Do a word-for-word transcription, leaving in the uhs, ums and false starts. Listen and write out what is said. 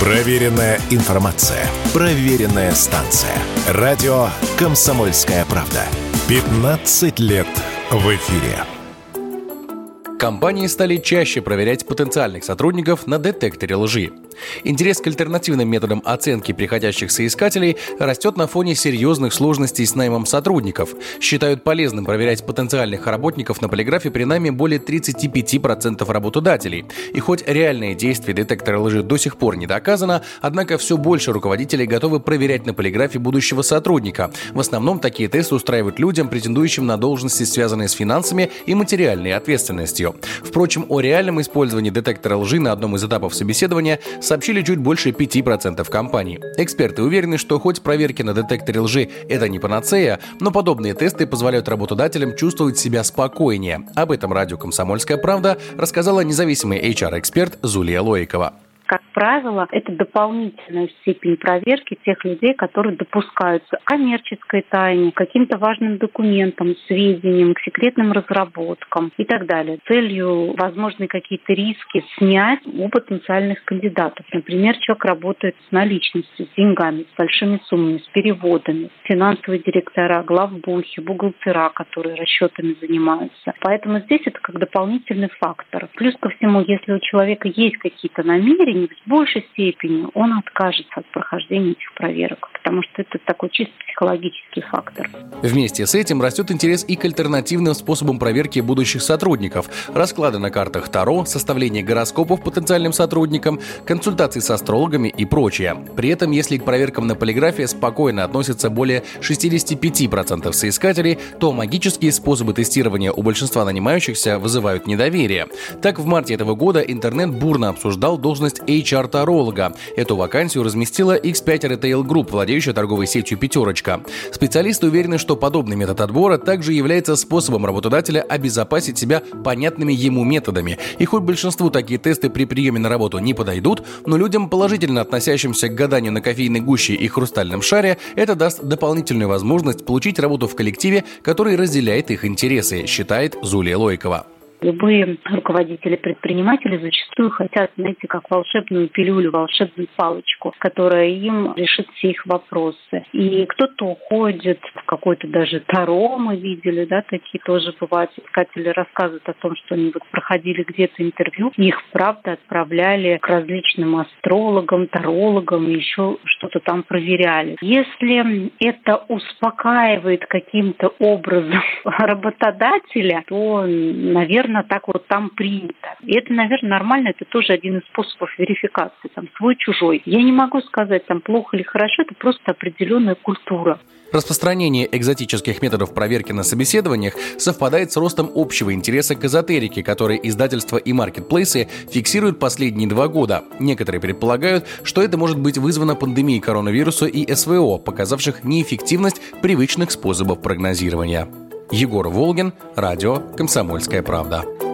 Проверенная информация. Проверенная станция. Радио «Комсомольская правда». пятнадцать лет в эфире. Компании стали чаще проверять потенциальных сотрудников на детекторе лжи. Интерес к альтернативным методам оценки приходящих соискателей растет на фоне серьезных сложностей с наймом сотрудников. Считают полезным проверять потенциальных работников на полиграфе при найме более тридцать пять процентов работодателей. И хоть реальное действие детектора лжи до сих пор не доказано, однако все больше руководителей готовы проверять на полиграфе будущего сотрудника. В основном такие тесты устраивают людям, претендующим на должности, связанные с финансами и материальной ответственностью. Впрочем, о реальном использовании детектора лжи на одном из этапов собеседования сообщили чуть больше пяти процентов компаний. Эксперты уверены, что хоть проверки на детекторе лжи – это не панацея, но подобные тесты позволяют работодателям чувствовать себя спокойнее. Об этом радио «Комсомольская правда» рассказала независимый эйч ар-эксперт Зулия Лоикова. Как правило, это дополнительная степень проверки тех людей, которые допускаются к коммерческой тайне, к каким-то важным документам, сведениям, к секретным разработкам и так далее. Целью возможные какие-то риски снять у потенциальных кандидатов. Например, человек работает с наличностью, с деньгами, с большими суммами, с переводами. Финансовые директора, главбухи, бухгалтера, которые расчетами занимаются. Поэтому здесь это как дополнительный фактор. Плюс ко всему, если у человека есть какие-то намерения, в большей степени он откажется от прохождения этих проверок, потому что это такой чисто психологический фактор. Вместе с этим растет интерес и к альтернативным способам проверки будущих сотрудников. Расклады на картах Таро, составление гороскопов потенциальным сотрудникам, консультации с астрологами и прочее. При этом, если к проверкам на полиграфе спокойно относятся более шестьдесят пять процентов соискателей, то магические способы тестирования у большинства нанимающихся вызывают недоверие. Так, в марте этого года интернет бурно обсуждал должность эйч ар-таролога. Эту вакансию разместила икс пять Retail Group, владеющая торговой сетью «Пятерочка». Специалисты уверены, что подобный метод отбора также является способом работодателя обезопасить себя понятными ему методами. И хоть большинству такие тесты при приеме на работу не подойдут, но людям, положительно относящимся к гаданию на кофейной гуще и хрустальном шаре, это даст дополнительную возможность получить работу в коллективе, который разделяет их интересы, считает Зулия Лоикова. Любые руководители, предприниматели зачастую хотят, знаете, как волшебную пилюлю, волшебную палочку, которая им решит все их вопросы. И кто-то уходит в какой-то даже Таро, мы видели, да, такие тоже бывают. Искатели рассказывают о том, что они вот проходили где-то интервью, и их, правда, отправляли к различным астрологам, тарологам, и еще что-то там проверяли. Если это успокаивает каким-то образом работодателя, то, наверное, так вот там принято. И это, наверное, нормально, это тоже один из способов верификации, там, свой-чужой. Я не могу сказать, там, плохо или хорошо, это просто определенная культура. Распространение экзотических методов проверки на собеседованиях совпадает с ростом общего интереса к эзотерике, который издательства и маркетплейсы фиксируют последние два года. Некоторые предполагают, что это может быть вызвано пандемией коронавируса и эс вэ о, показавших неэффективность привычных способов прогнозирования. Егор Волгин, радио «Комсомольская правда».